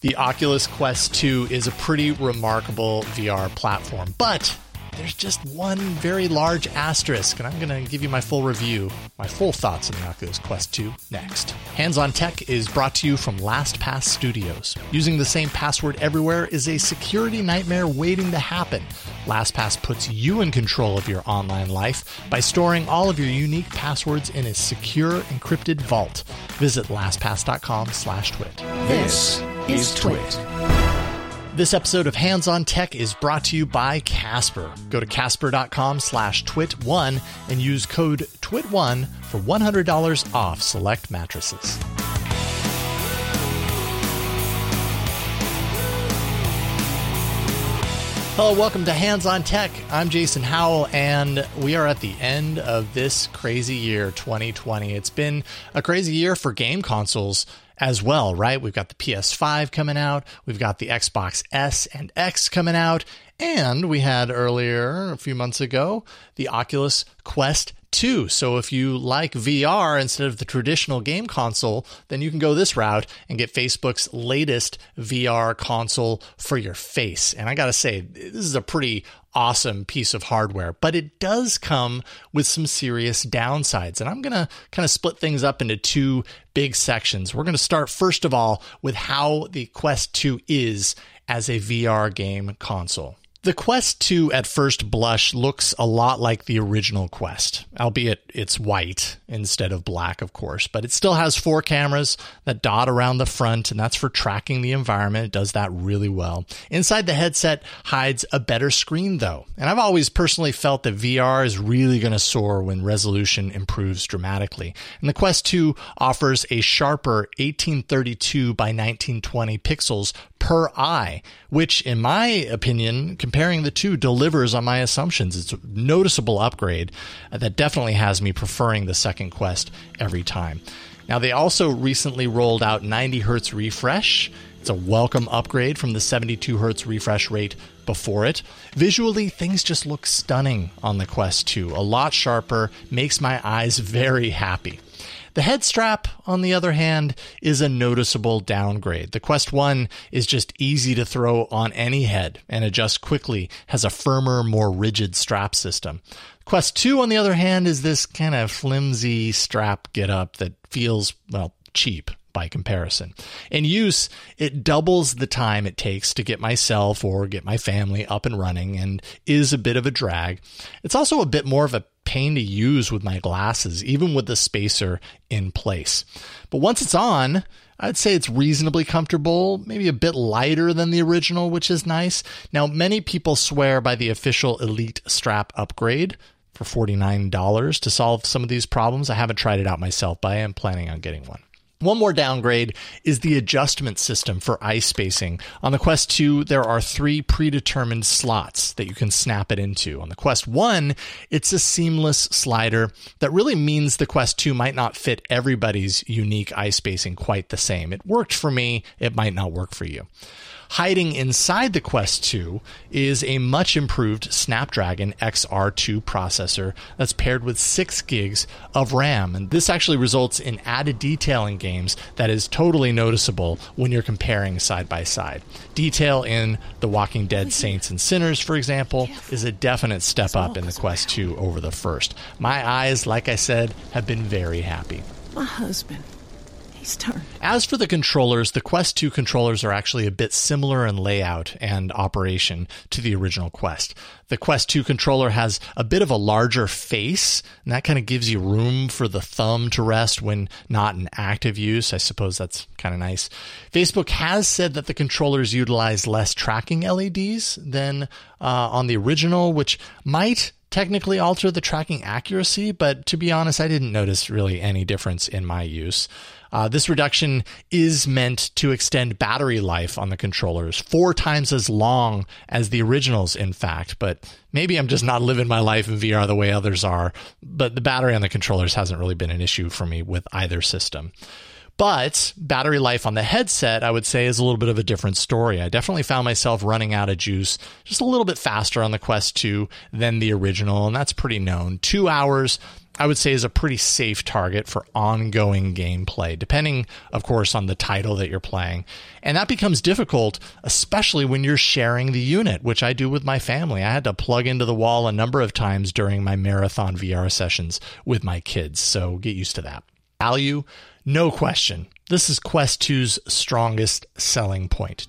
The Oculus Quest 2 is a pretty remarkable VR platform, but there's just one very large asterisk, and I'm going to give you my full review, my full thoughts on the Oculus Quest 2 next. Hands on Tech is brought to you from LastPass Studios. Using the same password everywhere is a security nightmare waiting to happen. LastPass puts you in control of your online life by storing all of your unique passwords in a secure, encrypted vault. Visit lastpass.com/twit. This is Twit. This episode of Hands on Tech is brought to you by Casper. Go to casper.com/twit1 and use code TWIT1 for $100 off select mattresses. Hello, welcome to Hands on Tech. I'm Jason Howell, and we are at the end of this crazy year, 2020. It's been a crazy year for game consoles as well, right? We've got the PS5 coming out, we've got the Xbox S and X coming out, and we had earlier, a few months ago, the Oculus Quest 2. So if you like VR instead of the traditional game console, then you can go this route and get Facebook's latest VR console for your face. And I gotta say, this is a pretty awesome piece of hardware, but it does come with some serious downsides. And I'm going to kind of split things up into two big sections. We're going to start, first of all, with how the Quest 2 is as a VR game console. The Quest 2 at first blush looks a lot like the original Quest, albeit it's white instead of black, of course, but it still has 4 cameras that dot around the front, and that's for tracking the environment. It does that really well. Inside the headset hides a better screen, though, and I've always personally felt that VR is really going to soar when resolution improves dramatically. And the Quest 2 offers a sharper 1832 by 1920 pixels per eye, which, in my opinion, comparing the two, delivers on my assumptions. It's a noticeable upgrade that definitely has me preferring the second Quest every time. Now, they also recently rolled out 90 hertz refresh. It's a welcome upgrade from the 72 hertz refresh rate before it. Visually, things just look stunning on the Quest 2. A lot sharper, makes my eyes very happy. The head strap, on the other hand, is a noticeable downgrade. The Quest 1 is just easy to throw on any head and adjust quickly, has a firmer, more rigid strap system. Quest 2, on the other hand, is this kind of flimsy strap get-up that feels, well, cheap by comparison. In use, it doubles the time it takes to get myself or get my family up and running and is a bit of a drag. It's also a bit more of a pain to use with my glasses, even with the spacer in place. But once it's on, I'd say it's reasonably comfortable, maybe a bit lighter than the original, which is nice. Now, many people swear by the official Elite strap upgrade for $49 to solve some of these problems. I haven't tried it out myself, but I am planning on getting one. One more downgrade is the adjustment system for eye spacing. On the Quest 2, there are 3 predetermined slots that you can snap it into. On the Quest 1, it's a seamless slider that really means the Quest 2 might not fit everybody's unique eye spacing quite the same. It worked for me, it might not work for you. Hiding inside the Quest 2 is a much improved Snapdragon XR2 processor that's paired with 6 gigs of RAM. And this actually results in added detail in games that is totally noticeable when you're comparing side by side. Detail in The Walking Dead Saints and Sinners, for example, is a definite step up in the Quest 2 over the first. My eyes, like I said, have been very happy. My husband. Turn. As for the controllers, the Quest 2 controllers are actually a bit similar in layout and operation to the original Quest. The Quest 2 controller has a bit of a larger face, and that kind of gives you room for the thumb to rest when not in active use. I suppose that's kind of nice. Facebook has said that the controllers utilize less tracking LEDs than on the original, which might technically alter the tracking accuracy, but to be honest, I didn't notice really any difference in my use. This reduction is meant to extend battery life on the controllers 4 times as long as the originals, in fact. But maybe I'm just not living my life in VR the way others are. But the battery on the controllers hasn't really been an issue for me with either system. But battery life on the headset, I would say, is a little bit of a different story. I definitely found myself running out of juice just a little bit faster on the Quest 2 than the original, and that's pretty known. 2 hours I would say is a pretty safe target for ongoing gameplay, depending, of course, on the title that you're playing. And that becomes difficult, especially when you're sharing the unit, which I do with my family. I had to plug into the wall a number of times during my marathon VR sessions with my kids, so get used to that. Value, no question. This is Quest 2's strongest selling point.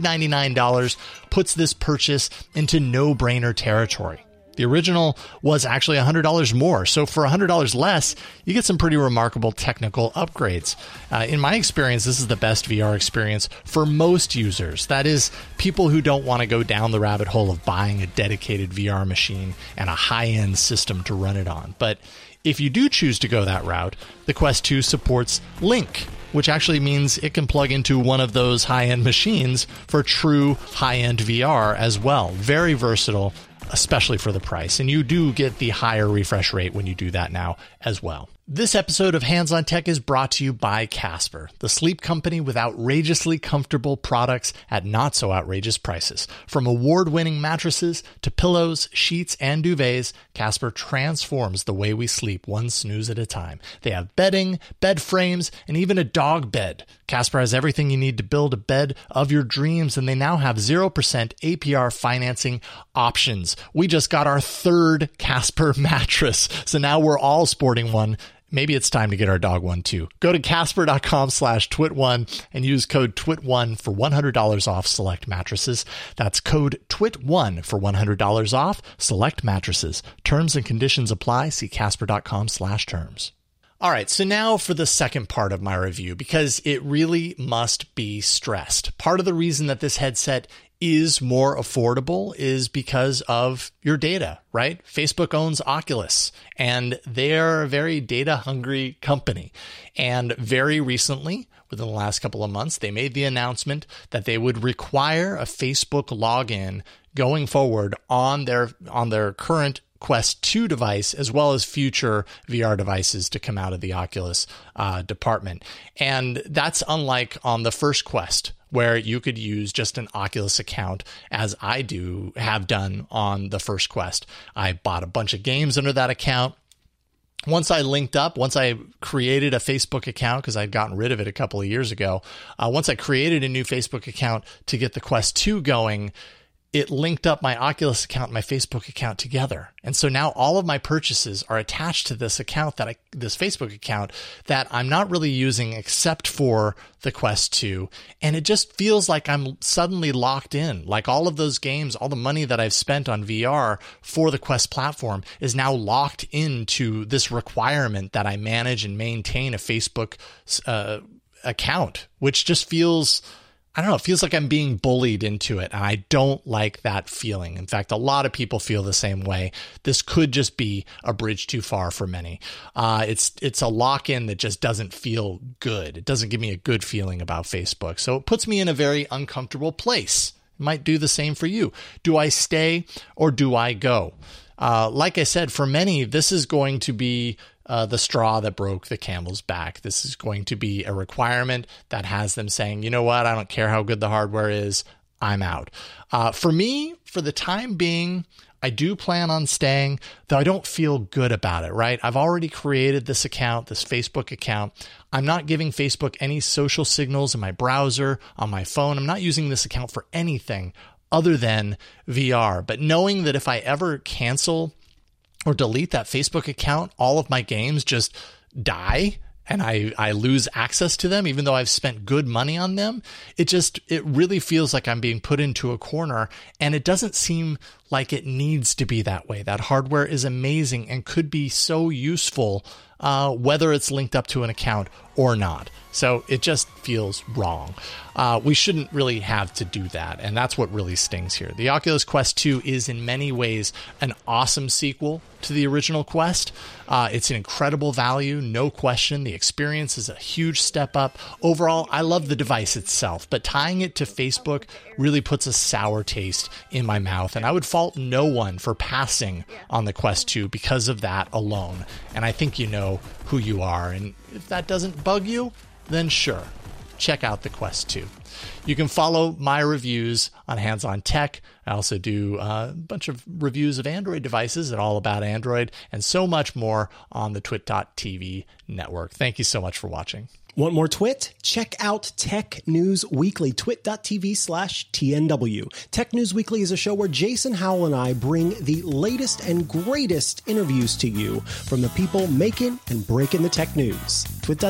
$299 puts this purchase into no-brainer territory. The original was actually $100 more, so for $100 less, you get some pretty remarkable technical upgrades. In my experience, this is the best VR experience for most users. That is, people who don't want to go down the rabbit hole of buying a dedicated VR machine and a high-end system to run it on. But if you do choose to go that route, the Quest 2 supports Link, which actually means it can plug into one of those high-end machines for true high-end VR as well. Very versatile, especially for the price. And you do get the higher refresh rate when you do that now as well. This episode of Hands on Tech is brought to you by Casper, the sleep company with outrageously comfortable products at not so outrageous prices. From award-winning mattresses to pillows, sheets, and duvets, Casper transforms the way we sleep one snooze at a time. They have bedding, bed frames, and even a dog bed. Casper has everything you need to build a bed of your dreams, and they now have 0% APR financing options. We just got our third Casper mattress, so now we're all sporting one. Maybe it's time to get our dog one too. Go to casper.com/twit1 and use code TWIT1 for $100 off select mattresses. That's code TWIT1 for $100 off select mattresses. Terms and conditions apply. See casper.com/terms. All right, so now for the second part of my review, because it really must be stressed. Part of the reason that this headset is more affordable is because of your data, right? Facebook owns Oculus, and they're a very data-hungry company. And very recently, within the last couple of months, they made the announcement that they would require a Facebook login going forward on their current Quest 2 device, as well as future VR devices to come out of the Oculus department. And that's unlike on the first Quest, where you could use just an Oculus account, as I have done on the first Quest. I bought a bunch of games under that account. Once I created a Facebook account, because I'd gotten rid of it a couple of years ago, once I created a new Facebook account to get the Quest 2 going, it linked up my Oculus account and my Facebook account together. And so now all of my purchases are attached to this account, this Facebook account that I'm not really using except for the Quest 2. And it just feels like I'm suddenly locked in. Like all of those games, all the money that I've spent on VR for the Quest platform is now locked into this requirement that I manage and maintain a Facebook account, which just feels, I don't know, it feels like I'm being bullied into it, and I don't like that feeling. In fact, a lot of people feel the same way. This could just be a bridge too far for many. It's a lock-in that just doesn't feel good. It doesn't give me a good feeling about Facebook. So it puts me in a very uncomfortable place. It might do the same for you. Do I stay or do I go? Like I said, for many, this is going to be the straw that broke the camel's back. This is going to be a requirement that has them saying, you know what, I don't care how good the hardware is, I'm out. For me, for the time being, I do plan on staying, though I don't feel good about it, right? I've already created this account, this Facebook account. I'm not giving Facebook any social signals in my browser, on my phone. I'm not using this account for anything other than VR. But knowing that if I ever cancel or delete that Facebook account, all of my games just die and I lose access to them, even though I've spent good money on them, it really feels like I'm being put into a corner, and it doesn't seem like it needs to be that way. That hardware is amazing and could be so useful, whether it's linked up to an account or not. So it just feels wrong. We shouldn't really have to do that, and that's what really stings here. The Oculus Quest 2 is in many ways an awesome sequel to the original Quest. It's an incredible value, no question. The experience is a huge step up. Overall, I love the device itself, but tying it to Facebook really puts a sour taste in my mouth, and I would fault no one for passing on the Quest 2 because of that alone. And I think you know who you are, and if that doesn't bug you, then sure, check out the Quest 2. You can follow my reviews on Hands on Tech. I also do a bunch of reviews of Android devices and all about Android and so much more on the twit.tv network. Thank you so much for watching. Want more Twit? Check out Tech News Weekly, twit.tv/TNW. Tech News Weekly is a show where Jason Howell and I bring the latest and greatest interviews to you from the people making and breaking the tech news.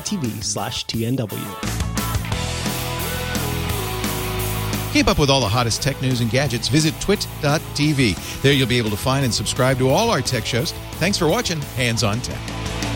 twit.tv/TNW. Keep up with all the hottest tech news and gadgets. Visit twit.tv. There you'll be able to find and subscribe to all our tech shows. Thanks for watching Hands on Tech.